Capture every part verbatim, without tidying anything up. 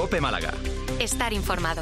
COPE Málaga. Estar informado.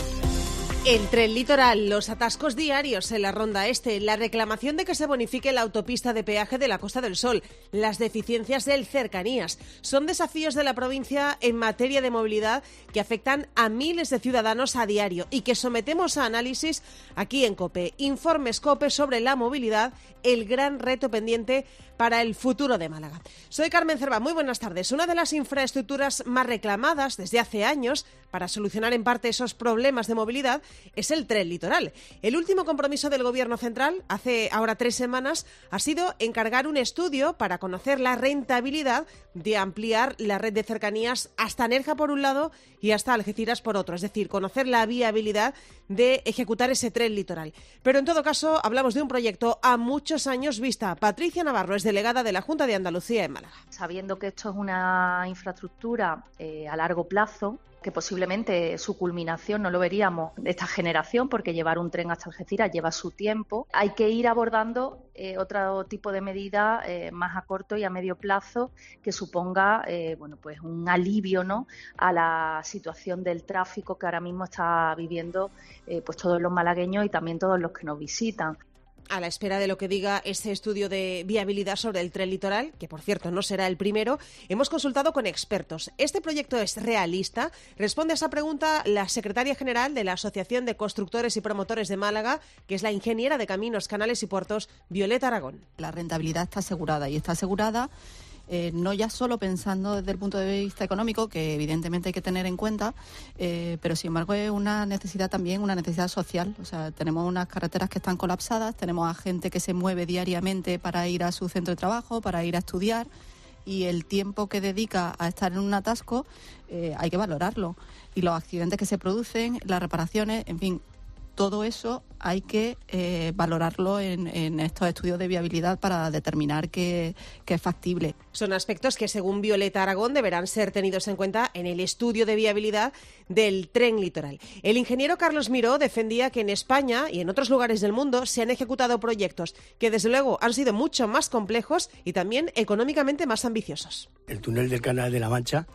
El tren litoral, los atascos diarios en la Ronda Este, la reclamación de que se bonifique la autopista de peaje de la Costa del Sol, las deficiencias del Cercanías, son desafíos de la provincia en materia de movilidad que afectan a miles de ciudadanos a diario y que sometemos a análisis aquí en COPE. Informes COPE sobre la movilidad, el gran reto pendiente para el futuro de Málaga. Soy Carmen Cerva, muy buenas tardes. Una de las infraestructuras más reclamadas desde hace años para solucionar en parte esos problemas de movilidad es el tren litoral. El último compromiso del Gobierno central, hace ahora tres semanas, ha sido encargar un estudio para conocer la rentabilidad de ampliar la red de cercanías hasta Nerja por un lado y hasta Algeciras por otro, es decir, conocer la viabilidad de ejecutar ese tren litoral. Pero en todo caso, hablamos de un proyecto a muchos años vista. Patricia Navarro es delegada de la Junta de Andalucía en Málaga. Sabiendo que esto es una infraestructura eh, a largo plazo, que posiblemente su culminación no lo veríamos de esta generación, porque llevar un tren hasta Algeciras lleva su tiempo, hay que ir abordando eh, otro tipo de medida eh, más a corto y a medio plazo que suponga eh, bueno, pues un alivio, ¿no?, a la situación del tráfico que ahora mismo está viviendo eh, pues todos los malagueños y también todos los que nos visitan. A la espera de lo que diga ese estudio de viabilidad sobre el tren litoral, que por cierto no será el primero, hemos consultado con expertos. ¿Este proyecto es realista? Responde a esa pregunta la secretaria general de la Asociación de Constructores y Promotores de Málaga, que es la ingeniera de Caminos, Canales y Puertos, Violeta Aragón. La rentabilidad está asegurada y está asegurada Eh, no ya solo pensando desde el punto de vista económico, que evidentemente hay que tener en cuenta, eh, pero sin embargo es una necesidad también, una necesidad social. O sea, tenemos unas carreteras que están colapsadas, tenemos a gente que se mueve diariamente para ir a su centro de trabajo, para ir a estudiar, y el tiempo que dedica a estar en un atasco eh, hay que valorarlo. Y los accidentes que se producen, las reparaciones, en fin, todo eso hay que eh, valorarlo en, en estos estudios de viabilidad para determinar que, que es factible. Son aspectos que, según Violeta Aragón, deberán ser tenidos en cuenta en el estudio de viabilidad del tren litoral. El ingeniero Carlos Miró defendía que en España y en otros lugares del mundo se han ejecutado proyectos que, desde luego, han sido mucho más complejos y también económicamente más ambiciosos. El túnel del Canal de la Mancha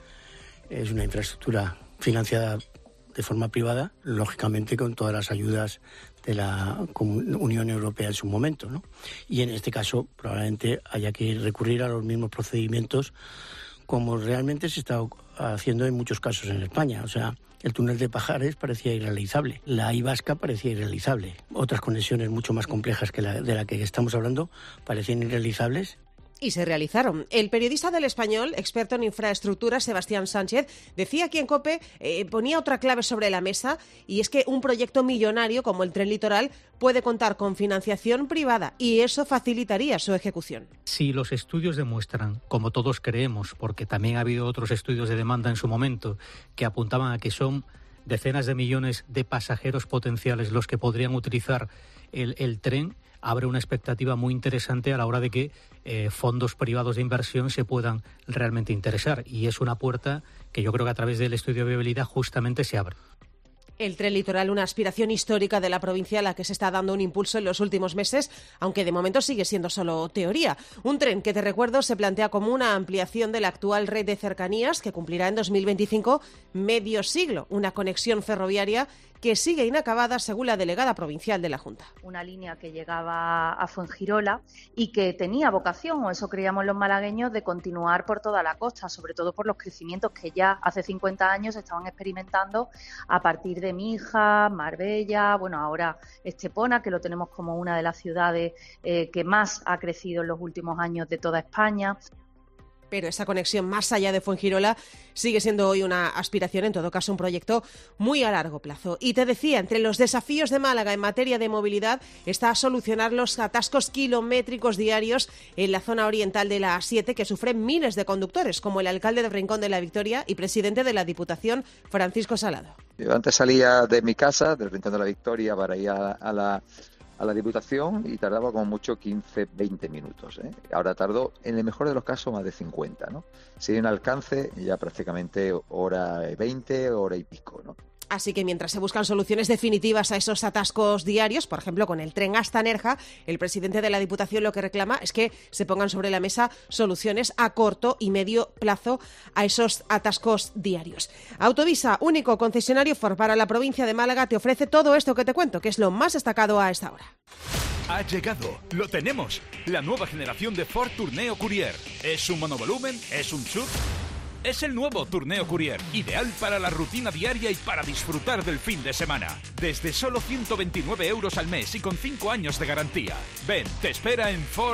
es una infraestructura financiada de forma privada, lógicamente con todas las ayudas de la Unión Europea en su momento, ¿no? Y en este caso probablemente haya que recurrir a los mismos procedimientos como realmente se está haciendo en muchos casos en España. O sea, el túnel de Pajares parecía irrealizable, la I Vasca parecía irrealizable, otras conexiones mucho más complejas que la de la que estamos hablando parecían irrealizables. Y se realizaron. El periodista del Español, experto en infraestructuras, Sebastián Sánchez, decía aquí en COPE, eh, ponía otra clave sobre la mesa, y es que un proyecto millonario como el tren litoral puede contar con financiación privada y eso facilitaría su ejecución. Si los estudios demuestran, como todos creemos, porque también ha habido otros estudios de demanda en su momento que apuntaban a que son decenas de millones de pasajeros potenciales los que podrían utilizar el, el tren, abre una expectativa muy interesante a la hora de que eh, fondos privados de inversión se puedan realmente interesar. Y es una puerta que yo creo que a través del estudio de viabilidad justamente se abre. El tren litoral, una aspiración histórica de la provincia a la que se está dando un impulso en los últimos meses, aunque de momento sigue siendo solo teoría. Un tren que, te recuerdo, se plantea como una ampliación de la actual red de cercanías que cumplirá en dos mil veinticinco medio siglo. Una conexión ferroviaria que sigue inacabada, según la delegada provincial de la Junta. Una línea que llegaba a Fuengirola y que tenía vocación, o eso creíamos los malagueños, de continuar por toda la costa, sobre todo por los crecimientos que ya hace cincuenta años estaban experimentando a partir de Mija, Marbella, bueno, ahora Estepona, que lo tenemos como una de las ciudades eh, que más ha crecido en los últimos años de toda España. Pero esa conexión más allá de Fuengirola sigue siendo hoy una aspiración, en todo caso un proyecto muy a largo plazo. Y te decía, entre los desafíos de Málaga en materia de movilidad está solucionar los atascos kilométricos diarios en la zona oriental de la A siete que sufren miles de conductores, como el alcalde de Rincón de la Victoria y presidente de la Diputación, Francisco Salado. Yo antes salía de mi casa, del Rincón de la Victoria, para ir a, a la... a la Diputación y tardaba como mucho quince, veinte minutos, ¿eh? Ahora tardo, en el mejor de los casos, más de cincuenta, ¿no? Si hay un alcance, ya prácticamente hora veinte, hora y pico, ¿no? Así que mientras se buscan soluciones definitivas a esos atascos diarios, por ejemplo con el tren hasta Nerja, el presidente de la Diputación lo que reclama es que se pongan sobre la mesa soluciones a corto y medio plazo a esos atascos diarios. Autovisa, único concesionario Ford para la provincia de Málaga, te ofrece todo esto que te cuento, que es lo más destacado a esta hora. Ha llegado, lo tenemos, la nueva generación de Ford Tourneo Courier. ¿Es un monovolumen? ¿Es un sub? Es el nuevo Tourneo Courier, ideal para la rutina diaria y para disfrutar del fin de semana. Desde solo ciento veintinueve euros al mes y con cinco años de garantía. Ven, te espera en Ford,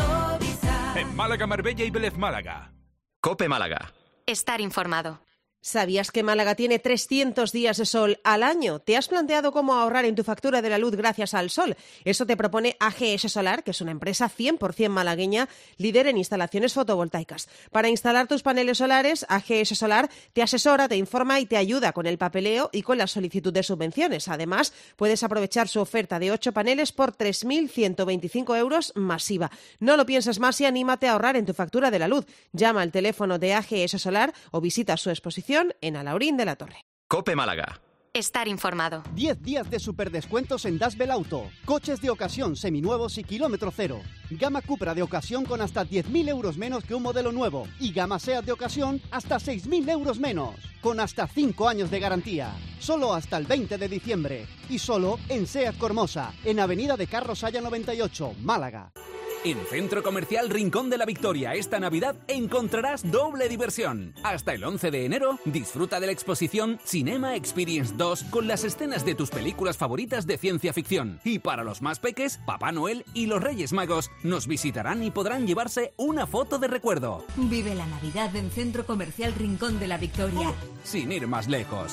en Málaga, Marbella y Vélez Málaga. COPE Málaga. Estar informado. ¿Sabías que Málaga tiene trescientos días de sol al año? ¿Te has planteado cómo ahorrar en tu factura de la luz gracias al sol? Eso te propone A G S Solar, que es una empresa cien por ciento malagueña, líder en instalaciones fotovoltaicas. Para instalar tus paneles solares, A G S Solar te asesora, te informa y te ayuda con el papeleo y con la solicitud de subvenciones. Además, puedes aprovechar su oferta de ocho paneles por tres mil ciento veinticinco euros masiva. No lo pienses más y anímate a ahorrar en tu factura de la luz. Llama al teléfono de A G S Solar o visita su exposición en Alaurín de la Torre. COPE Málaga. Estar informado. diez días de superdescuentos en Dasbel Auto. Coches de ocasión seminuevos y kilómetro cero. Gama Cupra de ocasión con hasta diez mil euros menos que un modelo nuevo. Y Gama Seat de ocasión hasta seis mil euros menos. Con hasta cinco años de garantía. Solo hasta el veinte de diciembre. Y solo en Seat Cormosa, en Avenida de Carros Haya noventa y ocho, Málaga. En Centro Comercial Rincón de la Victoria esta Navidad encontrarás doble diversión. Hasta el once de enero disfruta de la exposición Cinema Experience dos con las escenas de tus películas favoritas de ciencia ficción. Y para los más peques, Papá Noel y los Reyes Magos nos visitarán y podrán llevarse una foto de recuerdo. Vive la Navidad en Centro Comercial Rincón de la Victoria. Sin ir más lejos.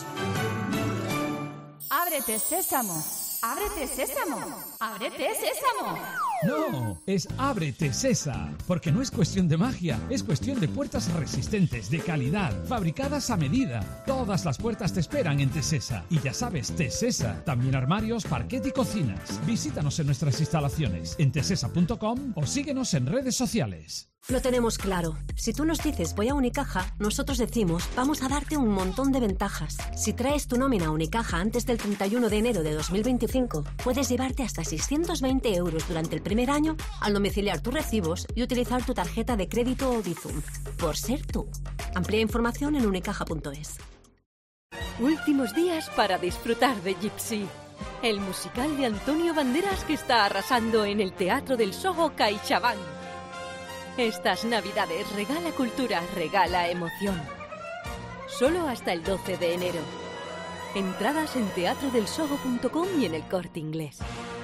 ¡Ábrete, Sésamo! ¡Ábrete, Sésamo! ¡Ábrete, Sésamo! No, es Ábrete Sesa, porque no es cuestión de magia, es cuestión de puertas resistentes, de calidad, fabricadas a medida. Todas las puertas te esperan en Tesesa. Y ya sabes, Tesesa, también armarios, parquet y cocinas. Visítanos en nuestras instalaciones en tesesa punto com o síguenos en redes sociales. Lo tenemos claro. Si tú nos dices voy a Unicaja, nosotros decimos vamos a darte un montón de ventajas. Si traes tu nómina a Unicaja antes del treinta y uno de enero de dos mil veinticinco, puedes llevarte hasta seiscientos veinte euros durante el primer año al domiciliar tus recibos y utilizar tu tarjeta de crédito o Bizum. Por ser tú. Amplia información en unicaja punto es. Últimos días para disfrutar de Gypsy, el musical de Antonio Banderas que está arrasando en el Teatro del Soho CaixaBank. Estas Navidades regala cultura, regala emoción. Solo hasta el doce de enero. Entradas en teatro del soho punto com y en el Corte Inglés.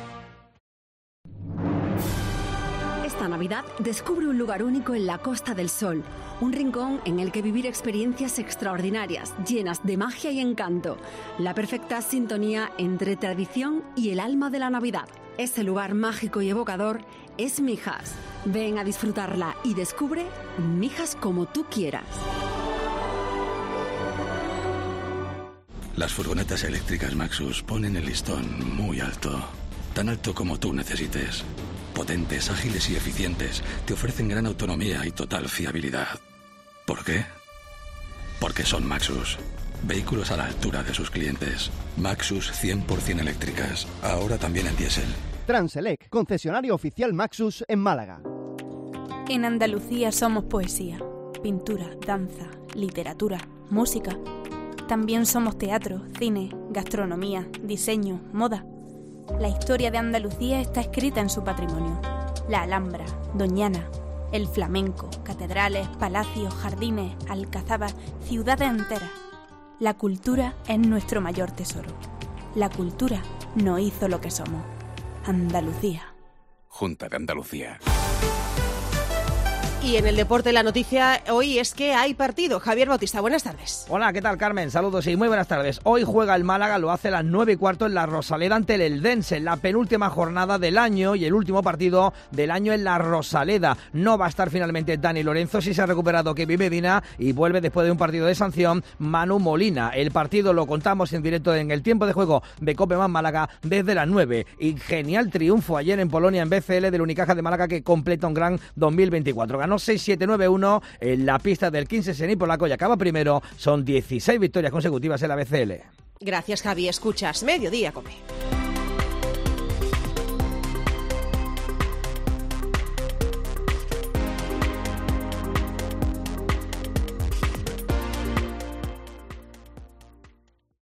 Esta Navidad descubre un lugar único en la Costa del Sol. Un rincón en el que vivir experiencias extraordinarias, llenas de magia y encanto. La perfecta sintonía entre tradición y el alma de la Navidad. Ese lugar mágico y evocador es Mijas. Ven a disfrutarla y descubre Mijas como tú quieras. Las furgonetas eléctricas Maxus ponen el listón muy alto. Tan alto como tú necesites. Potentes, ágiles y eficientes. Te ofrecen gran autonomía y total fiabilidad. ¿Por qué? Porque son Maxus. Vehículos a la altura de sus clientes. Maxus cien por ciento eléctricas. Ahora también en diésel. Transelec, concesionario oficial Maxus en Málaga. En Andalucía somos poesía, pintura, danza, literatura, música. También somos teatro, cine, gastronomía, diseño, moda. La historia de Andalucía está escrita en su patrimonio. La Alhambra, Doñana, el flamenco, catedrales, palacios, jardines, alcazabas, ciudades enteras. La cultura es nuestro mayor tesoro. La cultura nos hizo lo que somos. Andalucía. Junta de Andalucía. Y en el deporte la noticia hoy es que hay partido. Javier Bautista, buenas tardes. Hola, ¿qué tal, Carmen? Saludos y muy buenas tardes. Hoy juega el Málaga, lo hace a las nueve y cuarto en la Rosaleda ante el Eldense, la penúltima jornada del año y el último partido del año en la Rosaleda. No va a estar finalmente Dani Lorenzo, si se ha recuperado Kevin Medina y vuelve después de un partido de sanción Manu Molina. El partido lo contamos en directo en el tiempo de juego de COPE Más Málaga desde las nueve. Y genial triunfo ayer en Polonia en B C L del Unicaja de Málaga que completa un gran dos mil veinticuatro. Ganó seis siete nueve uno en la pista del quince Sení polaco y acaba primero. Son dieciséis victorias consecutivas en la B C L. Gracias, Javi. Escuchas Mediodía Cope.